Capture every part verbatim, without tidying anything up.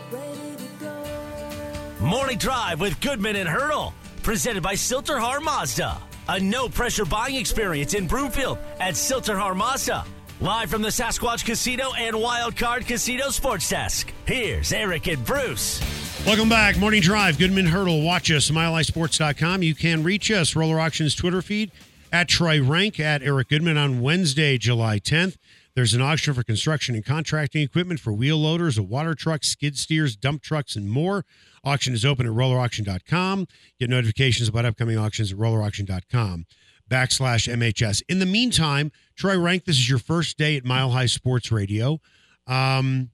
Morning Drive with Goodman and Hurdle, presented by Silterhar Mazda. A no-pressure buying experience in Broomfield at Silterhar Mazda. Live from the Sasquatch Casino and Wildcard Casino Sports Desk. Here's Eric and Bruce. Welcome back. Morning Drive, Goodman Hurdle. Watch us, mile high sports dot com. You can reach us, Roller Auctions Twitter feed, at Troy Rank, at Eric Goodman on Wednesday, July tenth. There's an auction for construction and contracting equipment for wheel loaders, water trucks, skid steers, dump trucks, and more. Auction is open at roller auction dot com. Get notifications about upcoming auctions at roller auction dot com backslash M H S. In the meantime, Troy Rank, this is your first day at Mile High Sports Radio. Um,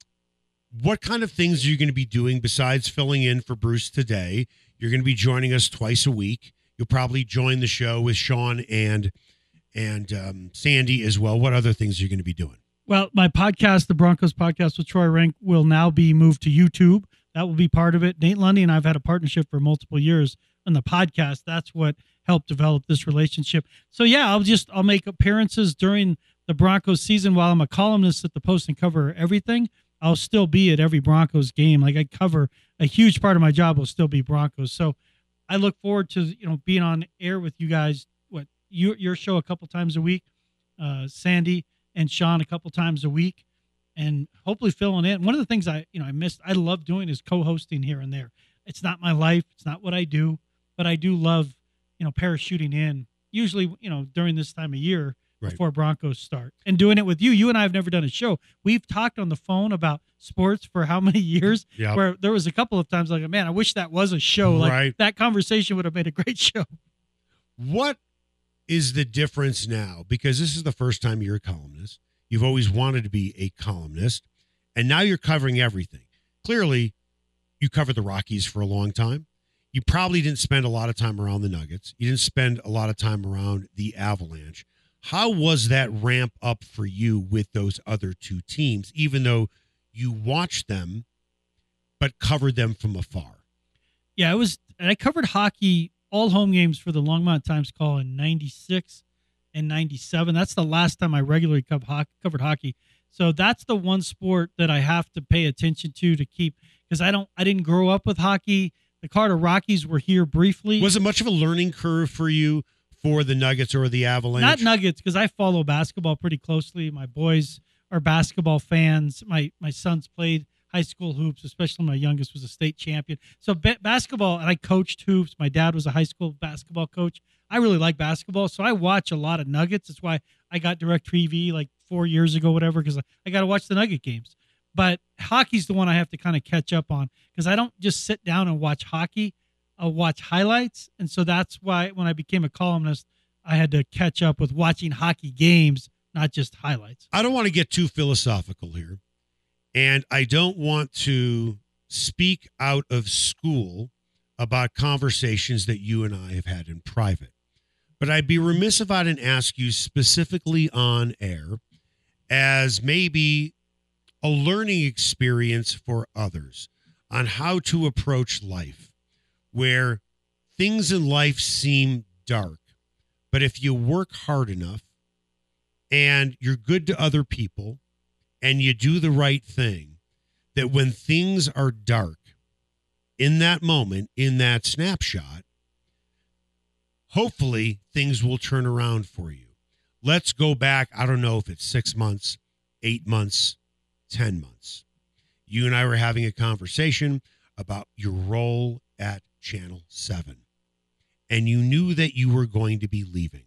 what kind of things are you going to be doing besides filling in for Bruce today? You're going to be joining us twice a week. You'll probably join the show with Sean and and um, Sandy as well. What other things are you going to be doing? Well, my podcast, the Broncos podcast with Troy Rank, will now be moved to YouTube. That will be part of it. Nate Lundy and I have had a partnership for multiple years on the podcast. That's what helped develop this relationship. So yeah, I'll just, I'll make appearances during the Broncos season while I'm a columnist at the Post and cover everything. I'll still be at every Broncos game. Like I cover a huge part of my job will still be Broncos. So I look forward to, you know, being on air with you guys, what your, your show a couple times a week, uh, Sandy and Sean a couple times a week, and hopefully filling in. One of the things I, you know, I missed, I love doing is co-hosting here and there. It's not my life. It's not what I do, but I do love, you know, parachuting in usually, you know, during this time of year right. before Broncos start and doing it with you. You and I have never done a show. We've talked on the phone about sports for how many years yep. where there was a couple of times like, man, I wish that was a show. Like right. that conversation would have made a great show. What is the difference now? Because this is the first time you're a columnist. You've always wanted to be a columnist, and now you're covering everything. Clearly, you covered the Rockies for a long time. You probably didn't spend a lot of time around the Nuggets. You didn't spend a lot of time around the Avalanche. How was that ramp up for you with those other two teams, even though you watched them but covered them from afar? Yeah, it was, and I covered hockey, all home games for the Longmont Times Call in ninety-six and ninety-seven. That's the last time I regularly covered hockey. So that's the one sport that I have to pay attention to to keep, because I don't, I didn't grow up with hockey. The Colorado Rockies were here briefly. Was it much of a learning curve for you for the Nuggets or the Avalanche? Not Nuggets, because I follow basketball pretty closely. My boys are basketball fans. My my sons played high school hoops, especially my youngest was a state champion. So ba- basketball, and I coached hoops. My dad was a high school basketball coach. I really like basketball, so I watch a lot of Nuggets. That's why I got DirecTV like four years ago, whatever, because I, I got to watch the Nugget games. But hockey's the one I have to kind of catch up on, because I don't just sit down and watch hockey. I'll watch highlights, and so that's why when I became a columnist, I had to catch up with watching hockey games, not just highlights. I don't want to get too philosophical here, and I don't want to speak out of school about conversations that you and I have had in private. But I'd be remiss if I didn't ask you specifically on air as maybe a learning experience for others on how to approach life, where things in life seem dark, but if you work hard enough and you're good to other people and you do the right thing, that when things are dark, in that moment, in that snapshot, hopefully things will turn around for you. Let's go back. I don't know if it's six months, eight months, ten months. You and I were having a conversation about your role at Channel seven, and you knew that you were going to be leaving.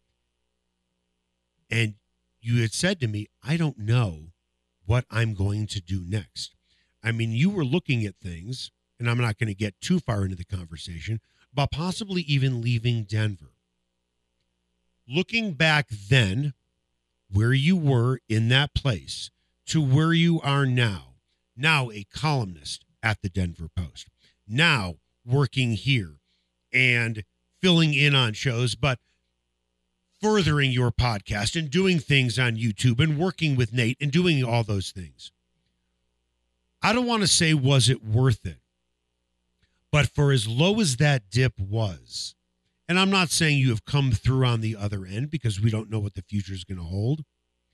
And you had said to me, I don't know what I'm going to do next. I mean, you were looking at things, and I'm not going to get too far into the conversation, about possibly even leaving Denver. Looking back then, where you were in that place, to where you are now, now a columnist at the Denver Post, now working here and filling in on shows, but furthering your podcast and doing things on YouTube and working with Nate and doing all those things. I don't want to say, was it worth it? But for as low as that dip was, and I'm not saying you have come through on the other end because we don't know what the future is going to hold,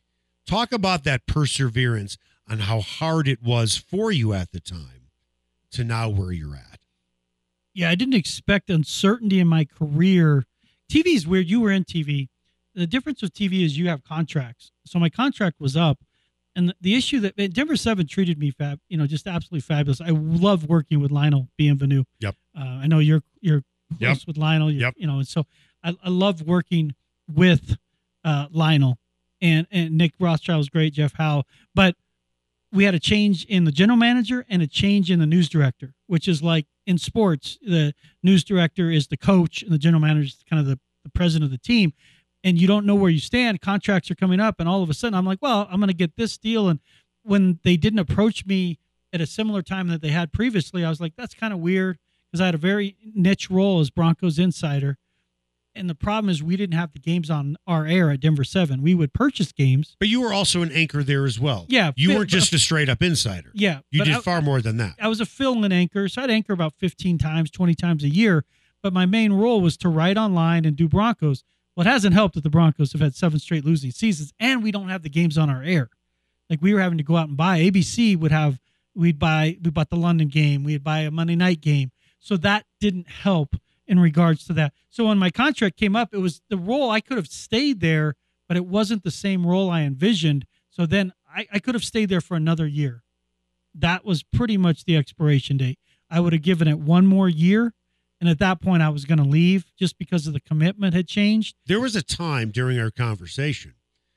Talk about that perseverance on how hard it was for you at the time to now where you're at. Yeah, I didn't expect uncertainty in my career. T V is weird. You were in T V. The difference with T V is you have contracts. So my contract was up. And the, the issue that Denver seven treated me, fab, you know, just absolutely fabulous. I love working with Lionel Bienvenu. Yep. Uh, I know you're you're close yep. with Lionel. Yep. You know, and so I, I love working with uh, Lionel. And, and Nick Rothschild was great, Jeff Howe. But we had a change in the general manager and a change in the news director, which is like in sports, the news director is the coach and the general manager is kind of the, the president of the team. And you don't know where you stand. Contracts are coming up. And all of a sudden I'm like, well, I'm going to get this deal. And when they didn't approach me at a similar time that they had previously, I was like, that's kind of weird because I had a very niche role as Broncos insider. And the problem is we didn't have the games on our air at Denver seven. We would purchase games. But you were also an anchor there as well. Yeah. You weren't just a straight up insider. Yeah. You did I, far more than that. I was a fill-in anchor. So I'd anchor about fifteen times, twenty times a year. But my main role was to write online and do Broncos. Well, it hasn't helped that the Broncos have had seven straight losing seasons and we don't have the games on our air. Like we were having to go out and buy. A B C would have, we'd buy, we bought the London game. We'd buy a Monday night game. So that didn't help in regards to that. So when my contract came up, it was the role I could have stayed there, but it wasn't the same role I envisioned. So then I, I could have stayed there for another year. That was pretty much the expiration date. I would have given it one more year. And at that point I was going to leave just because of the commitment had changed. There was a time during our conversation,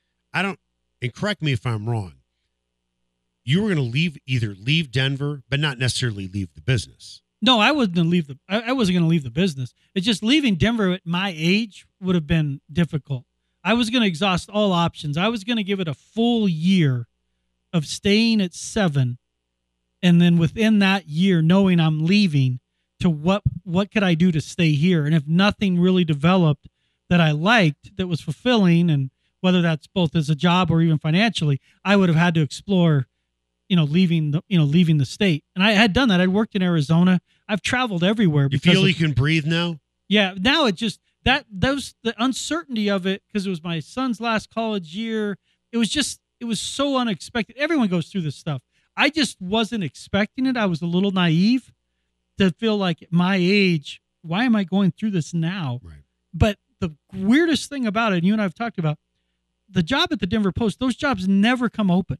I don't, and correct me if I'm wrong, you were going to leave, either leave Denver, but not necessarily leave the business. No, I wasn't going to leave the. I, I wasn't going to leave the business. It's just leaving Denver at my age would have been difficult. I was going to exhaust all options. I was going to give it a full year of staying at seven, and then within that year, knowing I'm leaving, to what what could I do to stay here? And if nothing really developed that I liked, that was fulfilling, and whether that's both as a job or even financially, I would have had to explore. You know, leaving the you know leaving the state, and I had done that. I'd worked in Arizona. I've traveled everywhere. You because feel of, you can breathe now? Yeah. Now it just that those the uncertainty of it because it was my son's last college year. It was just it was so unexpected. Everyone goes through this stuff. I just wasn't expecting it. I was a little naive to feel like at my age, why am I going through this now? Right. But the weirdest thing about it, and you and I have talked about, the job at the Denver Post. Those jobs never come open.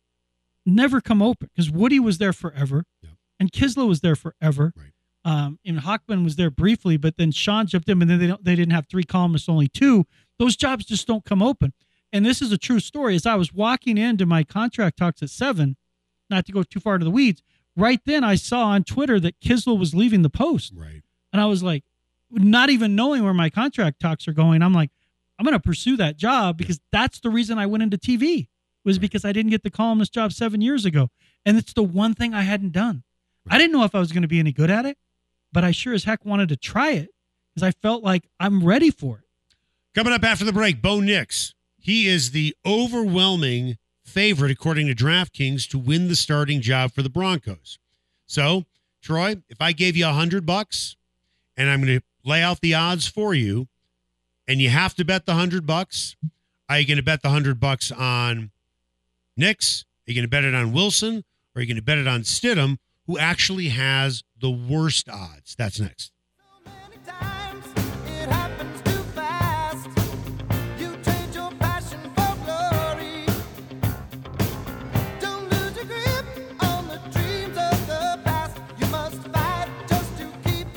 Never come open because Woody was there forever, yep. and Kisla was there forever. Right. Um, and Hockman was there briefly, but then Sean jumped in, and then they don't, they didn't have three columnists, only two. Those jobs just don't come open. And this is a true story. As I was walking into my contract talks at seven, not to go too far into the weeds, right then I saw on Twitter that Kisla was leaving the Post. Right. And I was like, not even knowing where my contract talks are going, I'm like, I'm going to pursue that job because that's the reason I went into T V. Was because I didn't get the columnist job seven years ago. And it's the one thing I hadn't done. Right. I didn't know if I was going to be any good at it, but I sure as heck wanted to try it because I felt like I'm ready for it. Coming up after the break, Bo Nix. He is the overwhelming favorite, according to DraftKings, to win the starting job for the Broncos. So, Troy, if I gave you a hundred bucks and I'm going to lay out the odds for you and you have to bet the hundred bucks, are you going to bet the hundred bucks on Nix? Are you going to bet it on Wilson? Or are you going to bet it on Stidham, who actually has the worst odds? That's next. So many times it happens too fast. You change your passion for glory. Don't lose your grip on the dreams of the past. You must fight just to keep.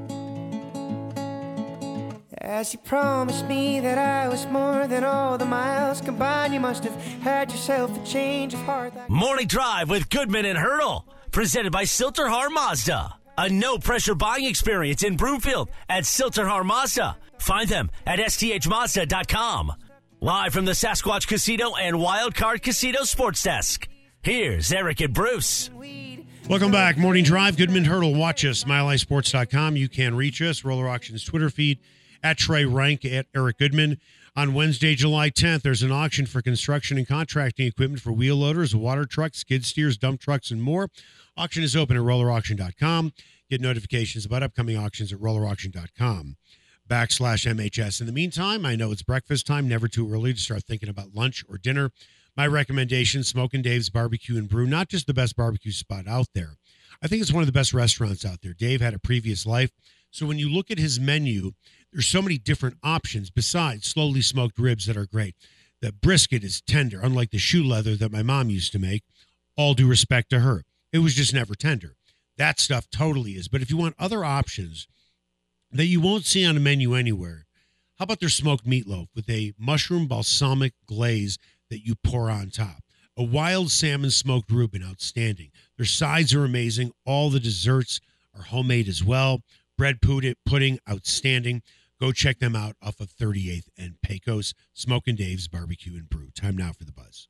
As you promised me that I was more than all the miles combined, you must have had yourself a change of heart. That- Morning Drive with Goodman and Hurdle, presented by Silterhar Mazda. A no-pressure buying experience in Broomfield at Silterhar Mazda. Find them at S T H Mazda dot com. Live from the Sasquatch Casino and Wildcard Casino Sports Desk. Here's Eric and Bruce. Welcome back. Morning Drive, Goodman Hurdle. Watch us, mile high sports dot com. You can reach us. Roller Auctions Twitter feed. At Trey Rank, at Eric Goodman. On Wednesday, July tenth, there's an auction for construction and contracting equipment for wheel loaders, water trucks, skid steers, dump trucks, and more. Auction is open at roller auction dot com. Get notifications about upcoming auctions at roller auction dot com backslash M H S. In the meantime, I know it's breakfast time, never too early to start thinking about lunch or dinner. My recommendation, Smokin' Dave's Barbecue and Brew, not just the best barbecue spot out there. I think it's one of the best restaurants out there. Dave had a previous life. So when you look at his menu, there's so many different options besides slowly smoked ribs that are great. The brisket is tender, unlike the shoe leather that my mom used to make. All due respect to her. It was just never tender. That stuff totally is. But if you want other options that you won't see on a menu anywhere, how about their smoked meatloaf with a mushroom balsamic glaze that you pour on top? A wild salmon smoked Reuben, outstanding. Their sides are amazing. All the desserts are homemade as well. Bread pudding, outstanding. Go check them out off of thirty-eighth and Pecos. Smokin' Dave's Barbecue and Brew. Time now for the Buzz.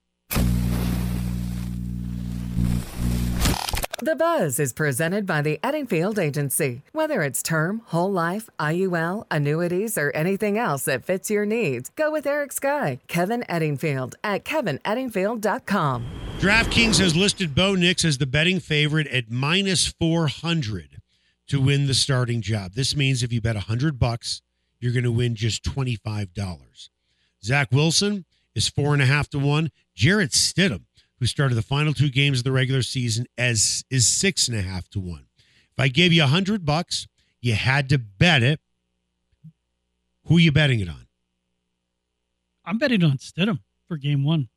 The Buzz is presented by the Eddingfield Agency. Whether it's term, whole life, I U L, annuities, or anything else that fits your needs, go with Eric Sky, Kevin Eddingfield at kevin eddingfield dot com. DraftKings has listed Bo Nix as the betting favorite at minus four hundred to win the starting job. This means if you bet one hundred bucks, you're going to win just twenty-five dollars. Zach Wilson is four and a half to one. Jarrett Stidham, who started the final two games of the regular season, as is six and a half to one. If I gave you a hundred bucks, you had to bet it. Who are you betting it on? I'm betting on Stidham for game one.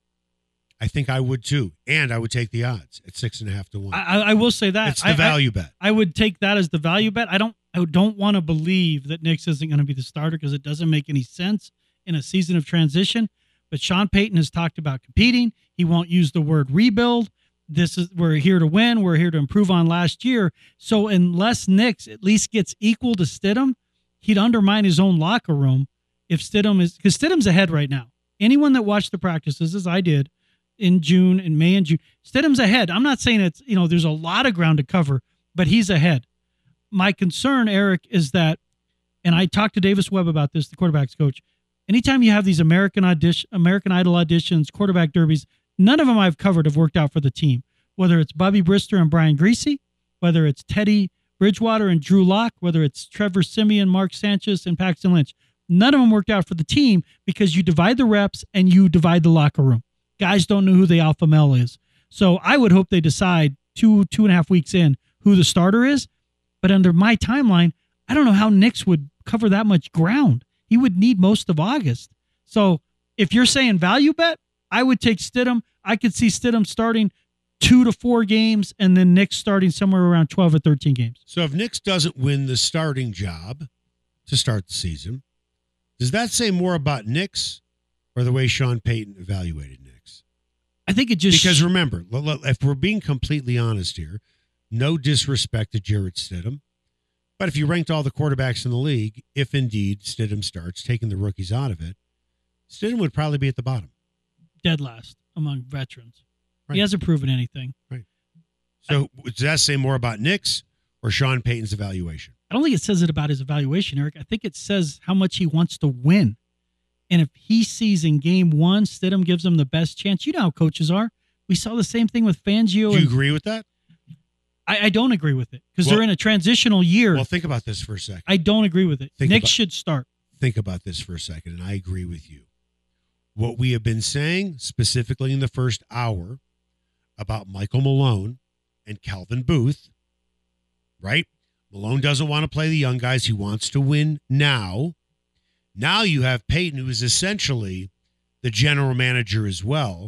I think I would too, and I would take the odds at six and a half to one. I, I will say that it's the I, value I, bet. I would take that as the value bet. I don't. I don't want to believe that Nix isn't going to be the starter because it doesn't make any sense in a season of transition. But Sean Payton has talked about competing. He won't use the word rebuild. This is we're here to win. We're here to improve on last year. So unless Nix at least gets equal to Stidham, he'd undermine his own locker room. If Stidham is because Stidham's ahead right now. Anyone that watched the practices, as I did in June and May and June, Stidham's ahead. I'm not saying it's you know there's a lot of ground to cover, but he's ahead. My concern, Eric, is that, and I talked to Davis Webb about this, the quarterback's coach. Anytime you have these American audition, American Idol auditions, quarterback derbies, none of them I've covered have worked out for the team. Whether it's Bobby Brister and Brian Griese, whether it's Teddy Bridgewater and Drew Lock, whether it's Trevor Siemian, Mark Sanchez, and Paxton Lynch, none of them worked out for the team because you divide the reps and you divide the locker room. Guys don't know who the alpha male is. So I would hope they decide two, two and a half weeks in who the starter is. But under my timeline, I don't know how Nix would cover that much ground. He would need most of August. So if you're saying value bet, I would take Stidham. I could see Stidham starting two to four games and then Nix starting somewhere around twelve or thirteen games. So if Nix doesn't win the starting job to start the season, does that say more about Nix or the way Sean Payton evaluated Nix? I think it just... Because remember, if we're being completely honest here, no disrespect to Jarrett Stidham, but if you ranked all the quarterbacks in the league, if indeed Stidham starts, taking the rookies out of it, Stidham would probably be at the bottom. Dead last among veterans. Right. He hasn't proven anything. Right. So I, does that say more about Nix or Sean Payton's evaluation? I don't think it says it about his evaluation, Eric. I think it says how much he wants to win. And if he sees in game one, Stidham gives him the best chance. You know how coaches are. We saw the same thing with Fangio. Do you and, agree with that? I, I don't agree with it because well, they're in a transitional year. Well, think about this for a second. I don't agree with it. Think Nick about, should start. Think about this for a second, and I agree with you. What we have been saying, specifically in the first hour, about Michael Malone and Calvin Booth, right? Malone doesn't want to play the young guys. He wants to win now. Now you have Payton, who is essentially the general manager as well.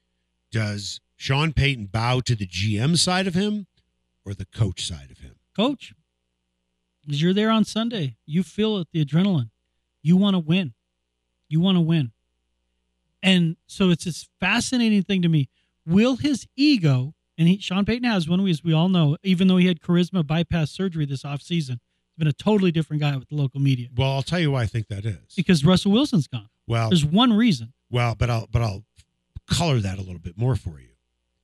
Does Sean Payton bow to the G M side of him or the coach side of him? Coach, because you're there on Sunday. You feel it, the adrenaline. You want to win. You want to win. And so it's this fascinating thing to me. Will his ego, and he, Sean Payton has one, as we all know, even though he had charisma bypass surgery this offseason, he's been a totally different guy with the local media. Well, I'll tell you why I think that is. Because Russell Wilson's gone. Well, there's one reason. Well, but I'll but I'll color that a little bit more for you.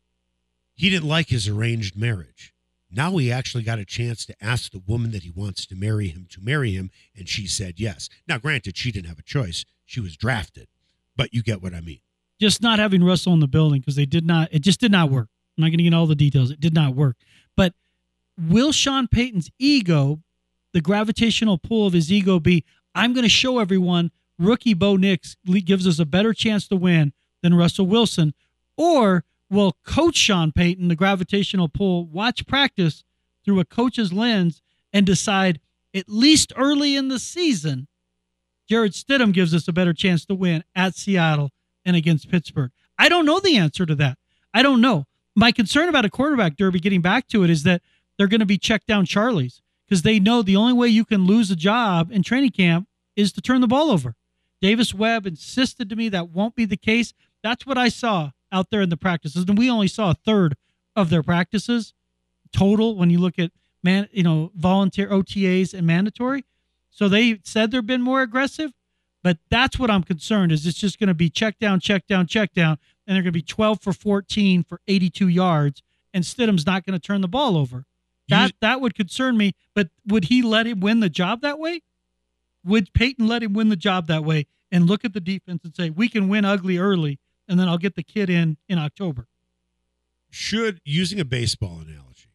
He didn't like his arranged marriage. Now he actually got a chance to ask the woman that he wants to marry him to marry him, and she said yes. Now, granted, she didn't have a choice. She was drafted, but you get what I mean. Just not having Russell in the building because they did not, it just did not work. I'm not going to get into all the details. It did not work. But will Sean Payton's ego, the gravitational pull of his ego be, I'm going to show everyone rookie Bo Nix gives us a better chance to win than Russell Wilson? Or will Coach Sean Payton, the gravitational pull, watch practice through a coach's lens and decide, at least early in the season, Jarrett Stidham gives us a better chance to win at Seattle and against Pittsburgh? I don't know the answer to that. I don't know. My concern about a quarterback derby, getting back to it, is that they're going to be checked down Charlies because they know the only way you can lose a job in training camp is to turn the ball over. Davis Webb insisted to me that won't be the case. That's what I saw out there in the practices. And we only saw a third of their practices total when you look at man, you know, volunteer O T As and mandatory. So they said they've been more aggressive, but that's what I'm concerned is it's just going to be check down, check down, check down, and they're going to be twelve for fourteen for eighty-two yards, and Stidham's not going to turn the ball over. That that would concern me, but would he let him win the job that way? Would Peyton let him win the job that way and look at the defense and say, we can win ugly early, and then I'll get the kid in in October? Should, using a baseball analogy,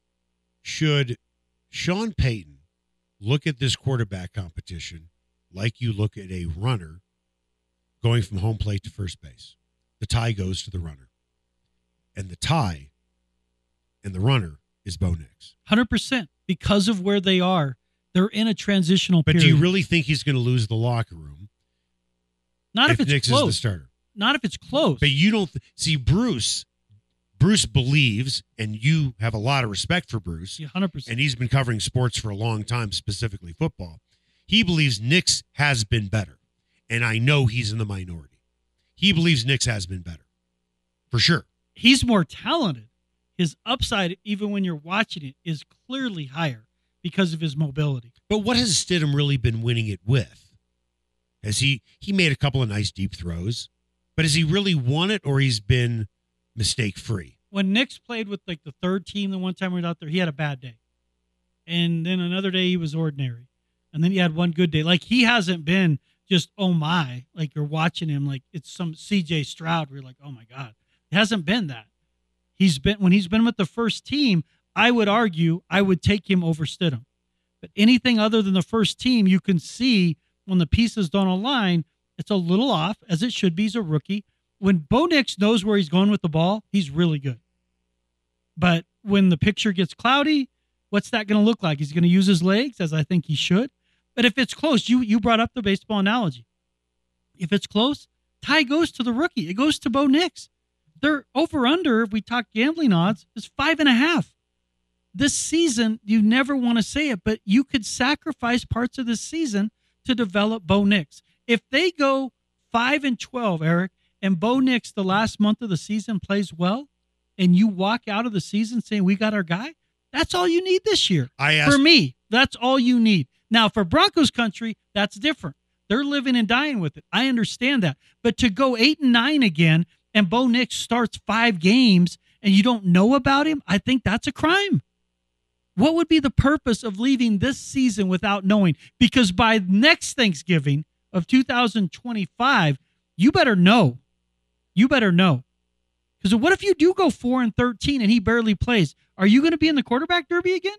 should Sean Payton look at this quarterback competition like you look at a runner going from home plate to first base? The tie goes to the runner. And the tie and the runner is Bo Nix. one hundred percent. Because of where they are. They're in a transitional but period. But do you really think he's going to lose the locker room? Not if, if it's Nix close. is the starter. Not if it's close. But you don't th- see Bruce. Bruce believes, and you have a lot of respect for Bruce. Yeah, one hundred percent. And he's been covering sports for a long time, specifically football. He believes Nix has been better. And I know he's in the minority. He believes Nix has been better. For sure. He's more talented. His upside, even when you're watching it, is clearly higher because of his mobility. But what has Stidham really been winning it with? Has he he made a couple of nice deep throws, but has he really won it, or he's been mistake free? When Nix played with like the third team the one time we were out there, he had a bad day. And then another day he was ordinary. And then he had one good day. Like he hasn't been just, oh my, like you're watching him like it's some C J Stroud where you're like, oh my God. It hasn't been that. He's been when he's been with the first team, I would argue I would take him over Stidham. But anything other than the first team, you can see when the pieces don't align, it's a little off, as it should be. He's a rookie. When Bo Nix knows where he's going with the ball, he's really good. But when the picture gets cloudy, what's that going to look like? He's going to use his legs, as I think he should. But if it's close, you you brought up the baseball analogy. If it's close, tie goes to the rookie. It goes to Bo Nix. Their over-under, if we talk gambling odds, is five and a half. This season, you never want to say it, but you could sacrifice parts of this season to develop Bo Nix. If they go five and twelve, Eric, and Bo Nix the last month of the season plays well, and you walk out of the season saying we got our guy, that's all you need this year. I asked- for me, that's all you need. Now, for Broncos country, that's different. They're living and dying with it. I understand that. But to go eight and nine again, and Bo Nix starts five games, and you don't know about him, I think that's a crime. What would be the purpose of leaving this season without knowing? Because by next Thanksgiving of two thousand twenty-five, you better know. You better know. Because what if you do go four and thirteen and he barely plays? Are you going to be in the quarterback derby again?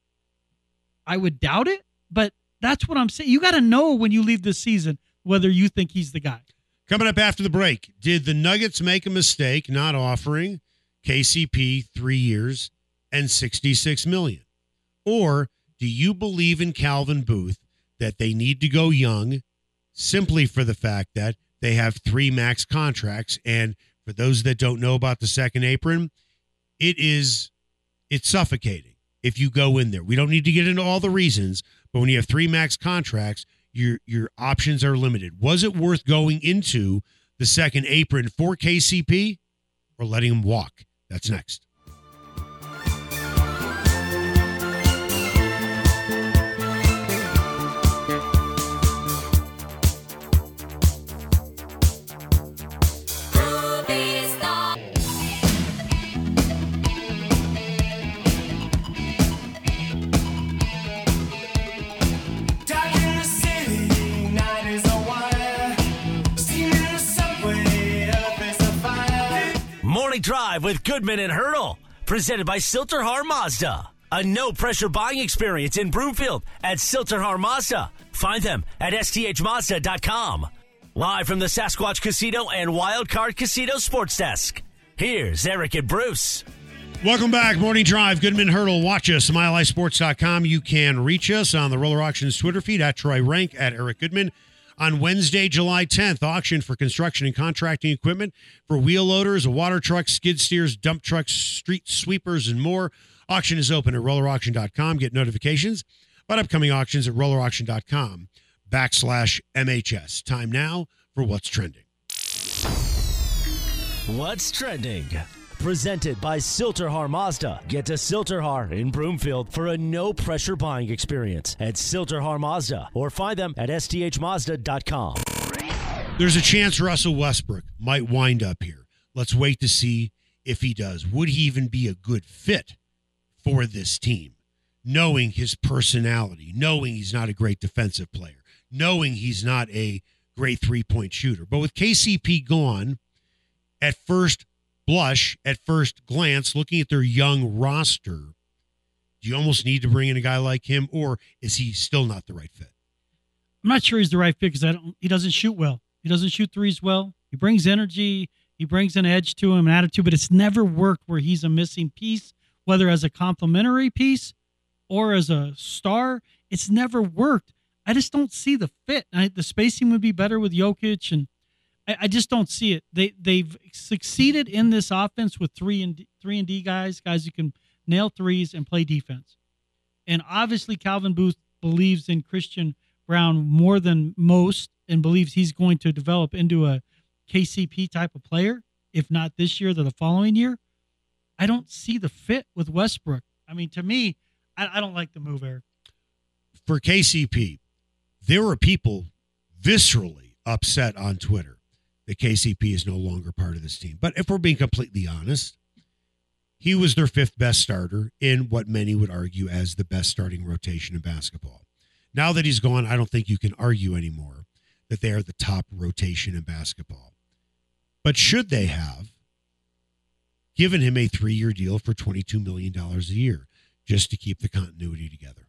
I would doubt it, but that's what I'm saying. You got to know when you leave this season whether you think he's the guy. Coming up after the break, did the Nuggets make a mistake not offering K C P three years and sixty-six million dollars? Or do you believe in Calvin Booth that they need to go young simply for the fact that they have three max contracts? And for those that don't know about the second apron, it is it's suffocating if you go in there. We don't need to get into all the reasons, but when you have three max contracts, your your options are limited. Was it worth going into the second apron for K C P or letting him walk? That's next. Morning Drive with Goodman and Hurdle, presented by Silterhar Mazda. A no-pressure buying experience in Broomfield at Silterhar Mazda. Find them at S T H Mazda dot com. Live from the Sasquatch Casino and Wildcard Casino Sports Desk, here's Eric and Bruce. Welcome back. Morning Drive. Goodman Hurdle. Watch us, mile high sports dot com. You can reach us on the Roller Auctions Twitter feed at Troy Rank, at Eric Goodman. On Wednesday, July tenth, auction for construction and contracting equipment for wheel loaders, water trucks, skid steers, dump trucks, street sweepers, and more. Auction is open at roller auction dot com. Get notifications about upcoming auctions at roller auction dot com backslash M H S. Time now for What's Trending. What's Trending? Presented by Silterhar Mazda. Get to Silterhar in Broomfield for a no-pressure buying experience at Silterhar Mazda, or find them at S T H Mazda dot com. There's a chance Russell Westbrook might wind up here. Let's wait to see if he does. Would he even be a good fit for this team? Knowing his personality, knowing he's not a great defensive player, knowing he's not a great three-point shooter. But with K C P gone, at first blush, at first glance, looking at their young roster, do you almost need to bring in a guy like him, or is he still not the right fit? I'm not sure he's the right fit because I don't. He doesn't shoot well. He doesn't shoot threes well. He brings energy. He brings an edge to him, an attitude, but it's never worked where he's a missing piece, whether as a complementary piece or as a star. It's never worked. I just don't see the fit. I, the spacing would be better with Jokic, and I, I just don't see it. They they've succeeded in this offense with three and three and D guys, guys who can nail threes and play defense. And obviously, Calvin Booth believes in Christian Brown more than most, and believes he's going to develop into a K C P type of player, if not this year, then the following year. I don't see the fit with Westbrook. I mean, to me, I, I don't like the move, Eric. For K C P, there were people viscerally upset on Twitter that K C P is no longer part of this team. But if we're being completely honest, he was their fifth best starter in what many would argue as the best starting rotation in basketball. Now that he's gone, I don't think you can argue anymore that they are the top rotation in basketball. But should they have given him a three-year deal for twenty-two million dollars a year just to keep the continuity together?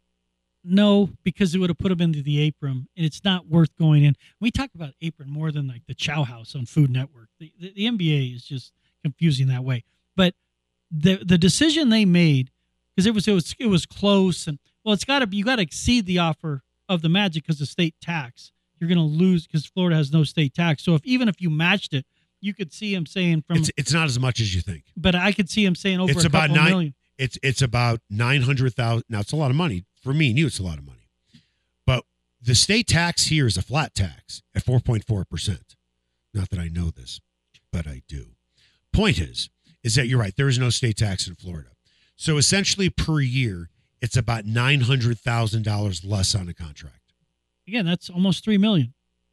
No, because it would have put him into the apron, and it's not worth going in. We talk about apron more than like the Chow House on Food Network. The, the, the N B A is just confusing that way. But the the decision they made, because it was it was it was close, and well, it's got to be you got to exceed the offer of the Magic because of state tax. You're going to lose because Florida has no state tax. So if even if you matched it, you could see him saying from it's, it's not as much as you think. But I could see him saying over it's a about couple nine, million. It's it's about nine hundred thousand. Now it's a lot of money for me and you. It's a lot of money, but the state tax here is a flat tax at four point four percent. Not that I know this, but I do. Point is, is that you're right. There is no state tax in Florida, so essentially per year, it's about nine hundred thousand dollars less on a contract. Again, that's almost three million.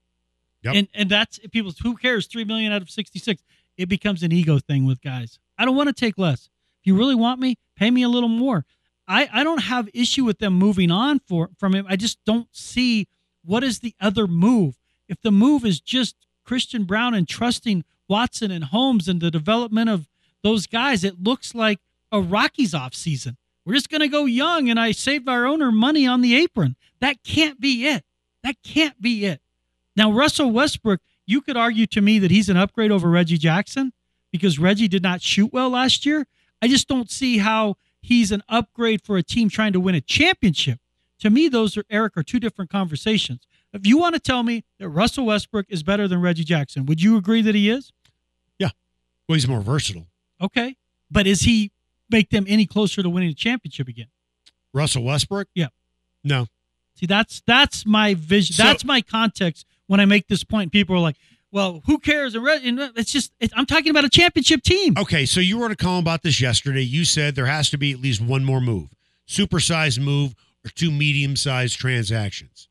Yep. And and that's people. Who cares? Three million out of sixty-six. It becomes an ego thing with guys. I don't want to take less. If you really want me, pay me a little more. I, I don't have issue with them moving on for from him. I just don't see what is the other move. If the move is just Christian Brown and trusting Watson and Holmes and the development of those guys, it looks like a Rockies offseason. We're just going to go young, and I saved our owner money on the apron. That can't be it. That can't be it. Now, Russell Westbrook, you could argue to me that he's an upgrade over Reggie Jackson because Reggie did not shoot well last year. I just don't see how he's an upgrade for a team trying to win a championship. To me, those are, Eric, are two different conversations. If you want to tell me that Russell Westbrook is better than Reggie Jackson, would you agree that he is? Yeah. Well, he's more versatile. Okay. But is he make them any closer to winning a championship again? Russell Westbrook? Yeah. No. See, that's that's my vision. So, that's my context when I make this point. People are like, well, who cares? And it's just, it, I'm talking about a championship team. Okay, so you wrote a column about this yesterday. You said there has to be at least one more move, supersized move or two medium-sized transactions.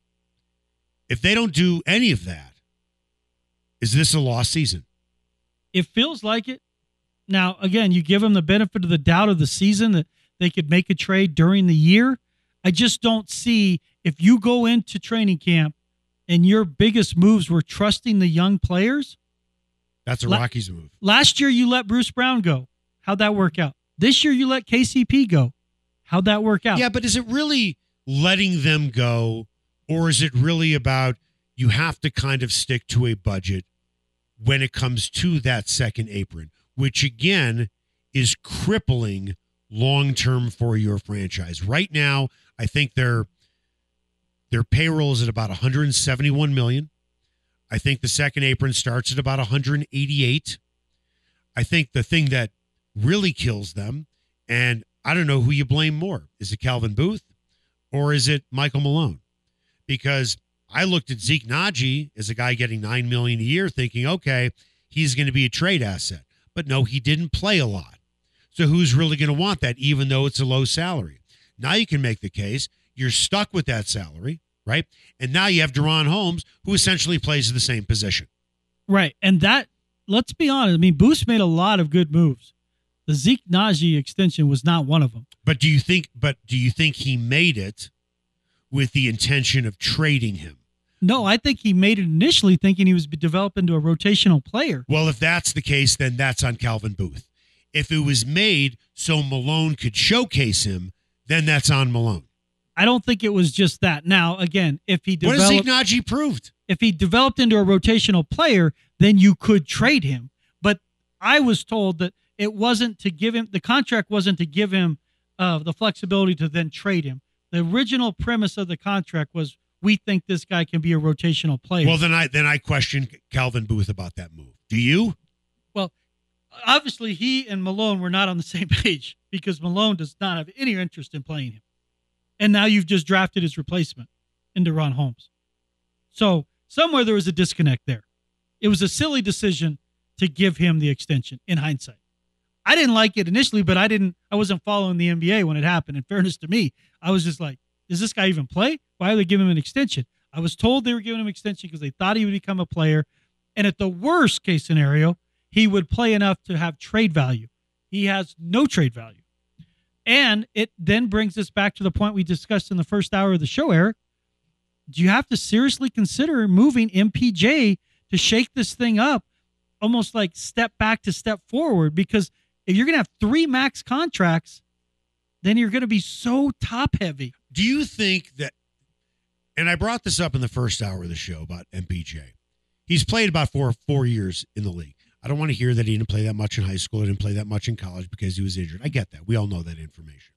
If they don't do any of that, is this a lost season? It feels like it. Now, again, you give them the benefit of the doubt of the season that they could make a trade during the year. I just don't see if you go into training camp and your biggest moves were trusting the young players. That's a La- Rockies move. Last year, you let Bruce Brown go. How'd that work out? This year, you let K C P go. How'd that work out? Yeah, but is it really letting them go, or is it really about you have to kind of stick to a budget when it comes to that second apron, which again is crippling long-term for your franchise. Right now, I think their their payroll is at about one hundred seventy-one million dollars. I think the second apron starts at about one hundred eighty-eight. I think the thing that really kills them, and I don't know who you blame more. Is it Calvin Booth or is it Michael Malone? Because I looked at Zeke Naji as a guy getting nine million dollars a year thinking, okay, he's going to be a trade asset. But no, he didn't play a lot. So who's really going to want that, even though it's a low salary? Now you can make the case you're stuck with that salary, right? And now you have Deron Holmes, who essentially plays the same position. Right. And that, let's be honest, I mean, Boost made a lot of good moves. The Zeke Naji extension was not one of them. But do you think but do you think he made it with the intention of trading him? No, I think he made it initially thinking he was developed into a rotational player. Well, if that's the case, then that's on Calvin Booth. If it was made so Malone could showcase him, then that's on Malone. I don't think it was just that. Now, again, if he developed, what has Zeke Naji proved? If he developed into a rotational player, then you could trade him. But I was told that it wasn't to give him, the contract wasn't to give him uh, the flexibility to then trade him. The original premise of the contract was, we think this guy can be a rotational player. Well, then I then I question Calvin Booth about that move. Do you? Well, obviously he and Malone were not on the same page because Malone does not have any interest in playing him. And now you've just drafted his replacement in Deron Holmes. So somewhere there was a disconnect there. It was a silly decision to give him the extension in hindsight. I didn't like it initially, but I didn't, I wasn't following the N B A when it happened. In fairness to me, I was just like, does this guy even play? Why are they giving him an extension? I was told they were giving him an extension because they thought he would become a player. And at the worst case scenario, he would play enough to have trade value. He has no trade value. And it then brings us back to the point we discussed in the first hour of the show, Eric. Do you have to seriously consider moving M P J to shake this thing up, almost like step back to step forward? Because if you're going to have three max contracts, then you're going to be so top heavy. Do you think that, and I brought this up in the first hour of the show about M P J. He's played about four four years in the league. I don't want to hear that he didn't play that much in high school, didn't play that much in college because he was injured. I get that. We all know that information.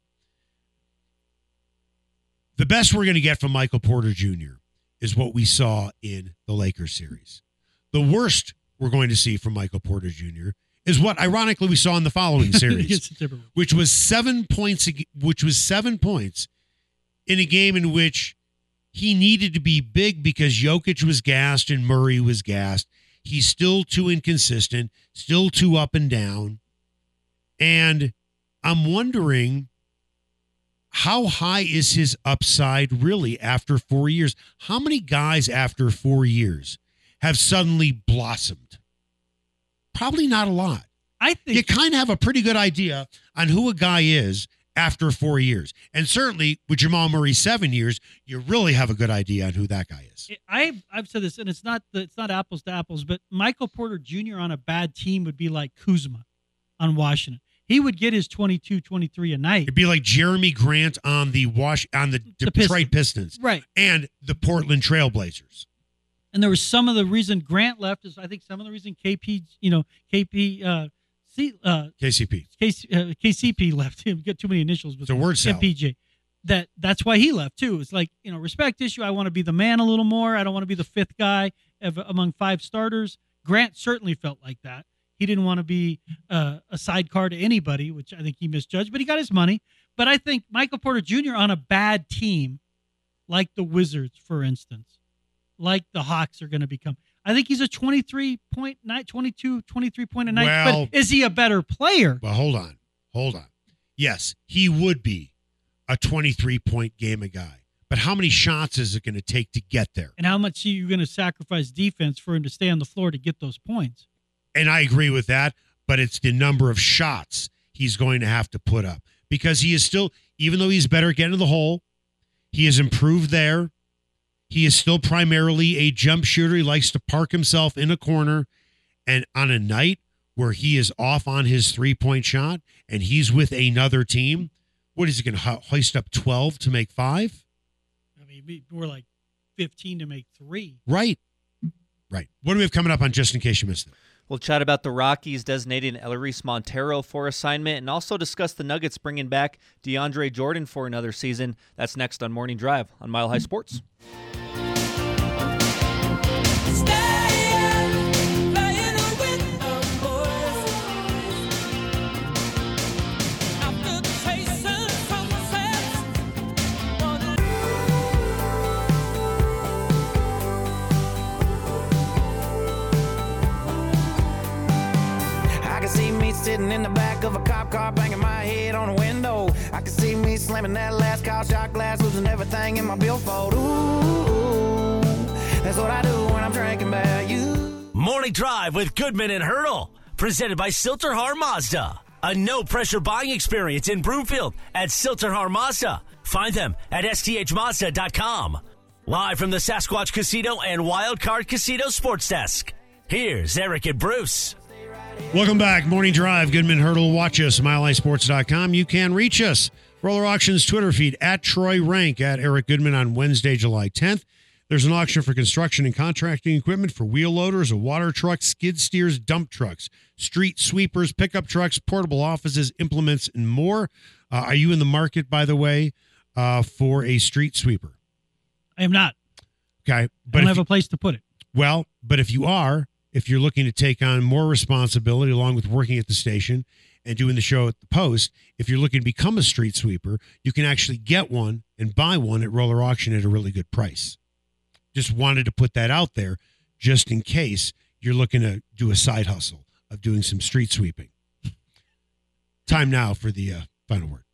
The best we're going to get from Michael Porter Junior is what we saw in the Lakers series. The worst we're going to see from Michael Porter Junior is what, ironically, we saw in the following series, which was seven points, which was seven points in a game in which he needed to be big because Jokic was gassed and Murray was gassed. He's still too inconsistent, still too up and down. And I'm wondering, how high is his upside really after four years? How many guys after four years have suddenly blossomed? Probably not a lot. I think you kind of have a pretty good idea on who a guy is after four years. And certainly with Jamal Murray, seven years, you really have a good idea on who that guy is. I've, I've said this, and it's not the, it's not apples to apples, but Michael Porter Junior on a bad team would be like Kuzma on Washington. He would get his twenty-two, twenty-three a night. It'd be like Jeremy Grant on the Wash on the, the Detroit Pistons. Pistons. Right. And the Portland Trailblazers. And there was some of the reason Grant left is I think some of the reason K P, you know, K P, uh, C, uh, K C P. K, uh, K C P left him. Got too many initials. But it's a word salad. M P J. That that's why he left too. It's like, you know, respect issue. I want to be the man a little more. I don't want to be the fifth guy of, among five starters. Grant certainly felt like that. He didn't want to be uh, a sidecar to anybody, which I think he misjudged. But he got his money. But I think Michael Porter Junior on a bad team, like the Wizards, for instance, like the Hawks are going to become. I think he's a twenty-three point night, twenty-two, twenty-three point a night. Well, but is he a better player? Well, hold on. Hold on. Yes, he would be a twenty-three point game a guy. But how many shots is it going to take to get there? And how much are you going to sacrifice defense for him to stay on the floor to get those points? And I agree with that, but it's the number of shots he's going to have to put up. Because he is still, even though he's better at getting to the hole, he has improved there. He is still primarily a jump shooter. He likes to park himself in a corner. And on a night where he is off on his three-point shot and he's with another team, what is he going to hoist up twelve to make five? I mean, we're like fifteen to make three. Right. Right. What do we have coming up on Just In Case You Missed It? We'll chat about the Rockies designating Eleris Montero for assignment and also discuss the Nuggets bringing back DeAndre Jordan for another season. That's next on Morning Drive on Mile High Sports. Sitting in the back of a cop car, banging my head on a window. I can see me slamming that last cow shot glass, losing everything in my billfold. Ooh, that's what I do when I'm drinking about you. Morning Drive with Goodman and Hurdle, presented by Silterhar Mazda. A no-pressure buying experience in Broomfield at Silterhar Mazda. Find them at S T H Mazda dot com. Live from the Sasquatch Casino and Wildcard Casino Sports Desk. Here's Eric and Bruce. Welcome back. Morning Drive. Goodman Hurdle. Watch us. Mile High Sports dot com. You can reach us. Roller Auctions Twitter feed at Troy Rank, at Eric Goodman on Wednesday, July tenth. There's an auction for construction and contracting equipment for wheel loaders, a water truck, skid steers, dump trucks, street sweepers, pickup trucks, portable offices, implements, and more. Uh, are you in the market, by the way, uh, for a street sweeper? I am not. Okay. But I don't have you, a place to put it. Well, but if you are, if you're looking to take on more responsibility along with working at the station and doing the show at the Post, if you're looking to become a street sweeper, you can actually get one and buy one at Roller Auction at a really good price. Just wanted to put that out there just in case you're looking to do a side hustle of doing some street sweeping. Time now for the uh, final word.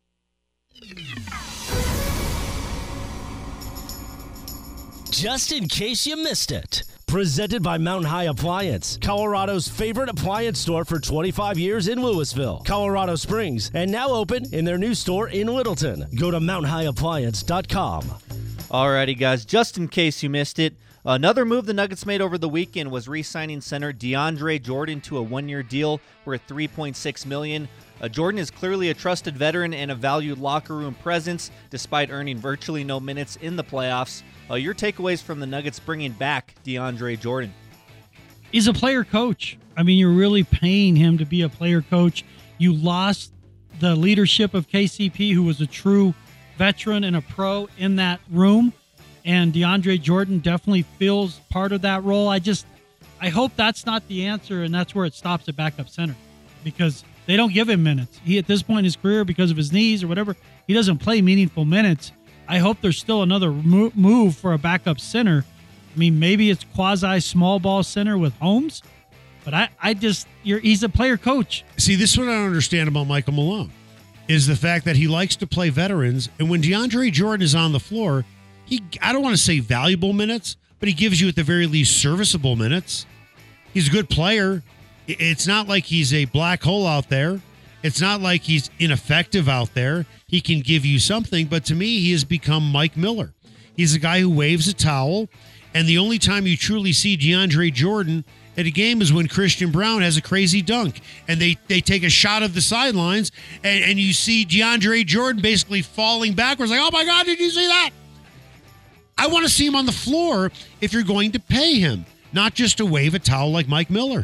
Just in case you missed it. Presented by Mountain High Appliance, Colorado's favorite appliance store for twenty-five years in Louisville, Colorado Springs, and now open in their new store in Littleton. Go to mountain high appliance dot com. Alrighty, guys, just in case you missed it, another move the Nuggets made over the weekend was re-signing center DeAndre Jordan to a one-year deal worth three point six million dollars. Uh, Jordan is clearly a trusted veteran and a valued locker room presence, despite earning virtually no minutes in the playoffs. Uh, your takeaways from the Nuggets bringing back DeAndre Jordan? He's a player coach. I mean, you're really paying him to be a player coach. You lost the leadership of K C P, who was a true veteran and a pro in that room, and DeAndre Jordan definitely fills part of that role. I just, I hope that's not the answer, and that's where it stops at backup center, because they don't give him minutes. He, at this point in his career, because of his knees or whatever, he doesn't play meaningful minutes. I hope there's still another mo- move for a backup center. I mean, maybe it's quasi small ball center with Holmes, but I, I just, you're, he's a player coach. See, this is what I don't understand about Michael Malone, is the fact that he likes to play veterans, and when DeAndre Jordan is on the floor, he, I don't want to say valuable minutes, but he gives you at the very least serviceable minutes. He's a good player. It's not like he's a black hole out there. It's not like he's ineffective out there. He can give you something, but to me, he has become Mike Miller. He's a guy who waves a towel, and the only time you truly see DeAndre Jordan at a game is when Christian Brown has a crazy dunk, and they, they take a shot of the sidelines, and, and you see DeAndre Jordan basically falling backwards, like, oh my God, did you see that? I want to see him on the floor if you're going to pay him, not just to wave a towel like Mike Miller.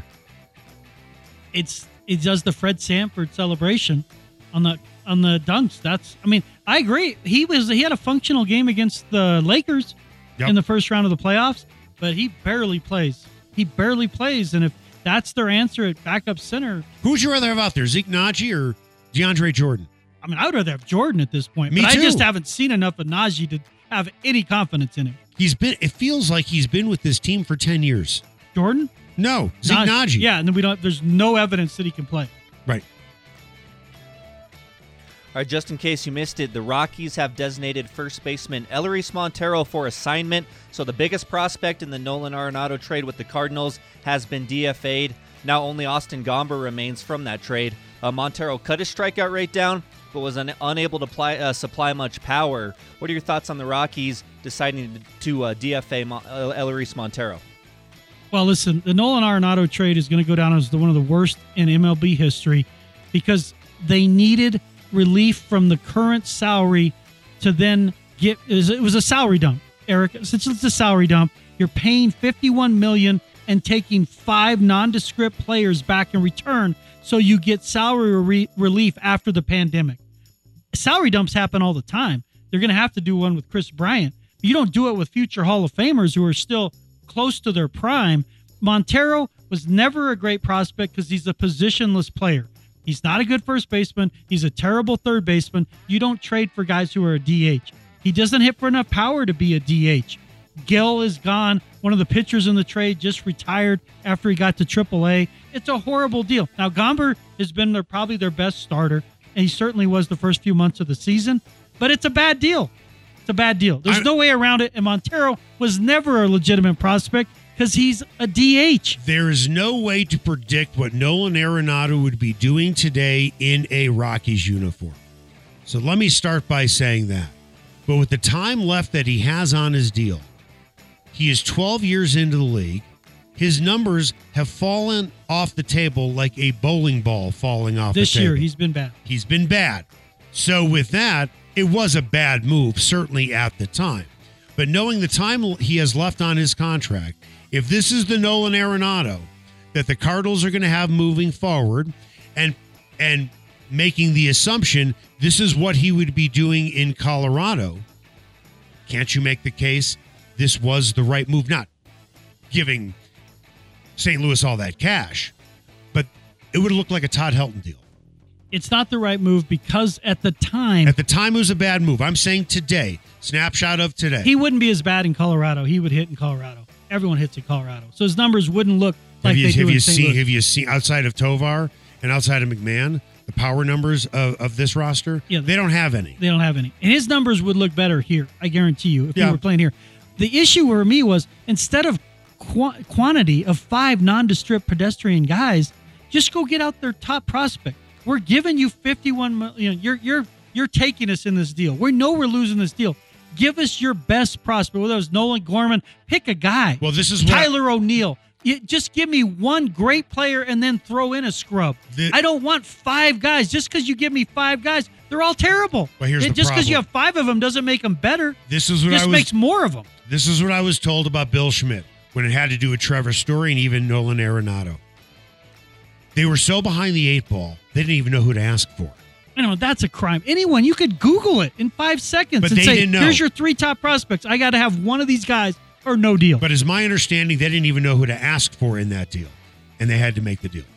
It's it does the Fred Sanford celebration on the on the dunks. That's I mean, I agree. He was he had a functional game against the Lakers yep. in the first round of the playoffs, but he barely plays. He barely plays, and if that's their answer at backup center, who would you rather have out there, Zeke Naji or DeAndre Jordan? I mean, I would rather have Jordan at this point. Me but too. I just haven't seen enough of Naji to have any confidence in him. He's been. It feels like he's been with this team for ten years. Jordan? No, Zeke Naji. Naji. Yeah, and then we don't. There's no evidence that he can play. Right. All right, just in case you missed it, the Rockies have designated first baseman Eleris Montero for assignment. So the biggest prospect in the Nolan Arenado trade with the Cardinals has been D F A'd. Now only Austin Gomber remains from that trade. Uh, Montero cut his strikeout rate down, but was un- unable to apply, uh, supply much power. What are your thoughts on the Rockies deciding to uh, D F A Mo- uh, Eleris Montero? Well, listen, the Nolan Arenado trade is going to go down as the, one of the worst in M L B history because they needed relief from the current salary to then get – it was a salary dump. Eric, since it's a salary dump, you're paying fifty-one million dollars and taking five nondescript players back in return so you get salary re- relief after the pandemic. Salary dumps happen all the time. They're going to have to do one with Chris Bryant. You don't do it with future Hall of Famers who are still close to their prime. Montero was never a great prospect because he's a positionless player. He's not a good first baseman. He's a terrible third baseman. You don't trade for guys who are a D H. He doesn't hit for enough power to be a D H. Gill is gone. One of the pitchers in the trade just retired after he got to triple A. It's a horrible deal. Now, Gomber has been their, probably their best starter, and he certainly was the first few months of the season, but it's a bad deal. It's a bad deal. There's I, no way around it, and Montero was never a legitimate prospect because he's a D H. There is no way to predict what Nolan Arenado would be doing today in a Rockies uniform. So let me start by saying that. But with the time left that he has on his deal, he is twelve years into the league. His numbers have fallen off the table like a bowling ball falling off this the table. This year, he's been bad. He's been bad. So with that, it was a bad move, certainly at the time. But knowing the time he has left on his contract, if this is the Nolan Arenado that the Cardinals are going to have moving forward, and and making the assumption this is what he would be doing in Colorado, can't you make the case this was the right move? Not giving Saint Louis all that cash, but it would have looked like a Todd Helton deal. It's not the right move because at the time... At the time, it was a bad move. I'm saying today, snapshot of today. He wouldn't be as bad in Colorado. He would hit in Colorado. Everyone hits in Colorado. So his numbers wouldn't look like have you, they have do you in Saint seen, Louis. Have you seen, outside of Tovar and outside of McMahon, the power numbers of, of this roster? Yeah, they don't have any. They don't have any. And his numbers would look better here, I guarantee you, if yeah. he were playing here. The issue for me was, instead of qu- quantity of five nondescript pedestrian guys, just go get out their top prospect. We're giving you fifty-one million. You're you're you're taking us in this deal. We know we're losing this deal. Give us your best prospect. Whether it was Nolan Gorman, pick a guy. Well, this is what Tyler O'Neill. You, just give me one great player and then throw in a scrub. The, I don't want five guys. Just because you give me five guys, they're all terrible. But here's it, the just because problem. you have five of them doesn't make them better. This is what just I was, makes more of them. This is what I was told about Bill Schmidt when it had to do with Trevor Story and even Nolan Arenado. They were so behind the eight ball, they didn't even know who to ask for. I know, that's a crime. Anyone, you could Google it in five seconds but and they say, didn't know. Here's your three top prospects. I got to have one of these guys or no deal. But it's my understanding they didn't even know who to ask for in that deal, and they had to make the deal.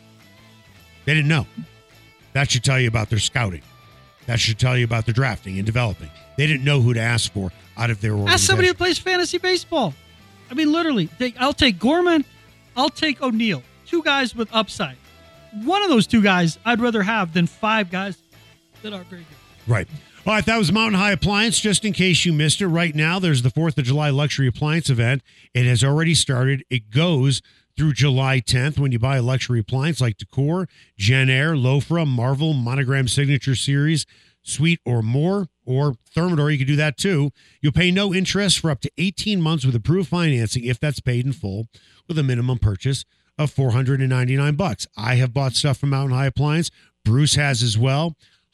They didn't know. That should tell you about their scouting. That should tell you about their drafting and developing. They didn't know who to ask for out of their organization. Ask somebody who plays fantasy baseball. I mean, literally, they, I'll take Gorman. I'll take O'Neill. Two guys with upside. One of those two guys I'd rather have than five guys that are very good. Right. All right, that was Mountain High Appliance. Just in case you missed it, right now there's the fourth of July Luxury Appliance event. It has already started. It goes through July tenth. When you buy a luxury appliance like Decor, Jen Air, Lofra, Marvel, Monogram Signature Series, Suite or more, or Thermador, you can do that too. You'll pay no interest for up to eighteen months with approved financing if that's paid in full with a minimum purchase of four hundred ninety-nine bucks. I have bought stuff from Mountain High Appliance. Bruce has as well.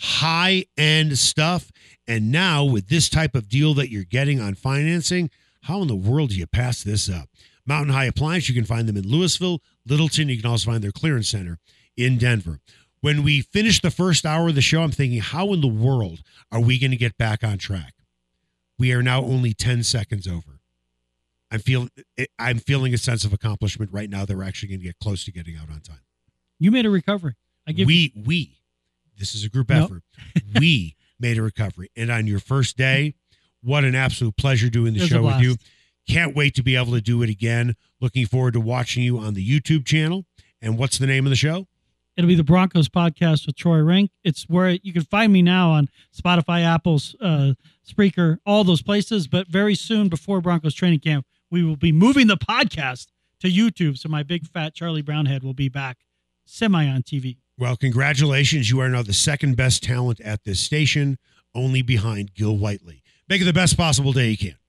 High-end stuff. And now with this type of deal that you're getting on financing, how in the world do you pass this up? Mountain High Appliance, you can find them in Louisville, Littleton. You can also find their clearance center in Denver. When we finish the first hour of the show, I'm thinking, how in the world are we going to get back on track? We are now only ten seconds over. I'm feeling I'm feeling a sense of accomplishment right now that we're actually going to get close to getting out on time. You made a recovery. I give we you- we this is a group nope. effort. We made a recovery, and on your first day, what an absolute pleasure doing the show with you. Can't wait to be able to do it again. Looking forward to watching you on the YouTube channel. And what's the name of the show? It'll be the Broncos Podcast with Troy Rink. It's where you can find me now on Spotify, Apple's, uh, Spreaker, all those places. But very soon, before Broncos training camp, we will be moving the podcast to YouTube. So my big fat Charlie Brown head will be back semi on T V. Well, congratulations. You are now the second best talent at this station, only behind Gil Whiteley. Make it the best possible day you can.